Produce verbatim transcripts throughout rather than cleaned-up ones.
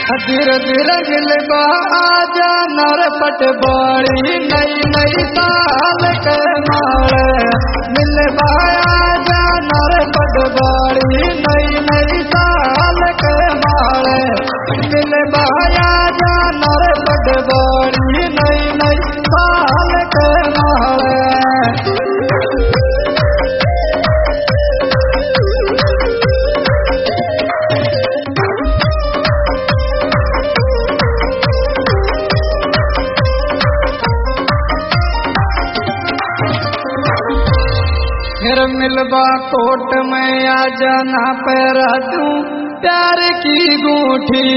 धीरे धीरे मिलबा आजा नरपट बाड़ी नई नई साल के मारे मिलबा आजा नरपट बाड़ी नई नई साल के मारे मिलबा आजा नरपट बाड़ी नई नई साल के मारे। फिर मिलबा कोट में आ जाना पैरा दूं प्यार की गूठी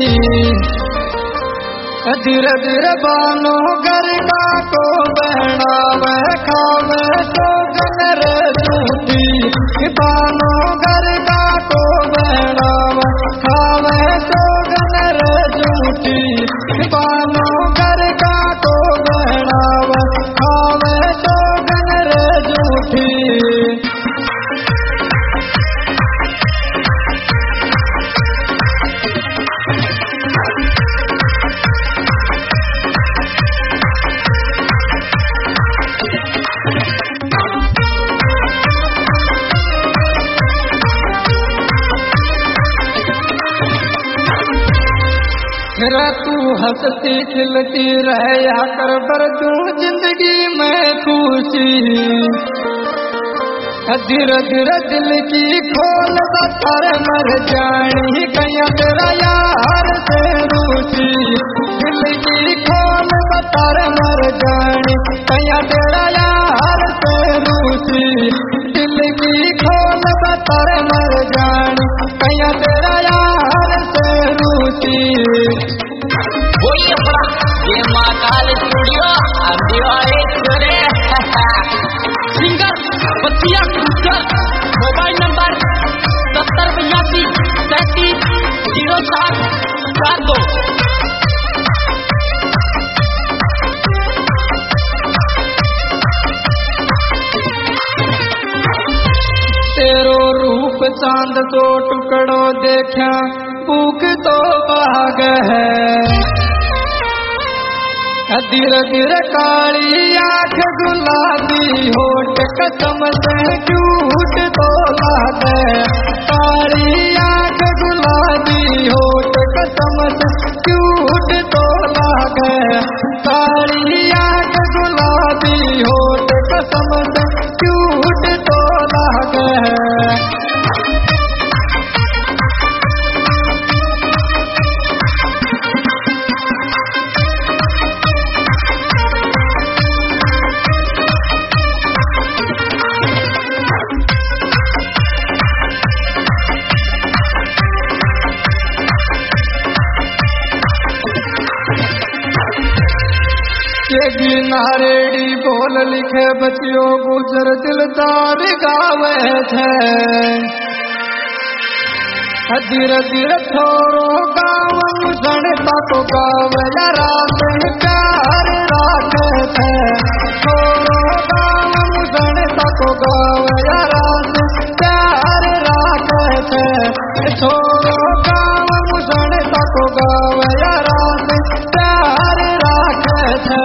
धीरे धीरे बानो गरबा को बहनावे खावे तो गनर झूठी बानो गरबा को बहनावे खावे तो गनर झूठी बानो गरबा को बहनावे खावे तो गनर झूठी। फिर तू हंसती खिलती रह या कर बर तू जिंदगी में खुशी धीरे धीरे दिल की खोल बतर मर जानी कहीं तेरा यार से रूसी दिल की खोल बतर मर जानी कहीं तेरा यार से रूसी दिल की खोल बतर मर जानी कहीं तेरा यार से रूसी। बोलिए बड़ा ये महाकाल स्टूडियो सिंगर बतिया मोबाइल नंबर सत्तर बयासी सैंतीस जीरो सात चार दो। तेरो रूप चांद तो टुकड़ो देखा भूख तो भाग है धीरे धीरे काली आँख गुलाबी होठ कसम से झूठ तो लागे काली आँख गुलाबी होठ कसम से झूठ तो लागे काली आँख गुलाबी होठ कसम से झूठ तो लागे। ये नारेडी बोल लिखे बचियो गुजर दिलदार गावे थे धीरे धीरे थोरो गावन गणता को गावे रात प्यार राखे थे थोरो गावन गणता को गावे रात प्यार राखे थे थोरो गावन गणता को गावे रात प्यार राखे थे।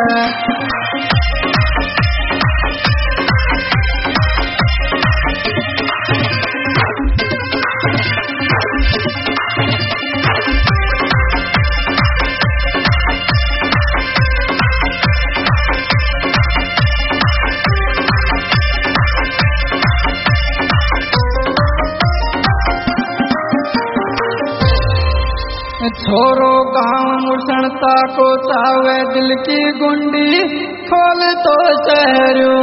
छोरो गाँव मुसणता को चावे दिल की गुंडी खोल तो शहरू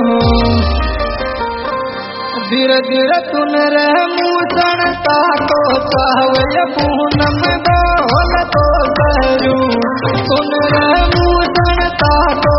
धीरे धीरे सुन रहे मुसणता को चावे पूनम बोल तो शहरू सुन रहे मुसणता को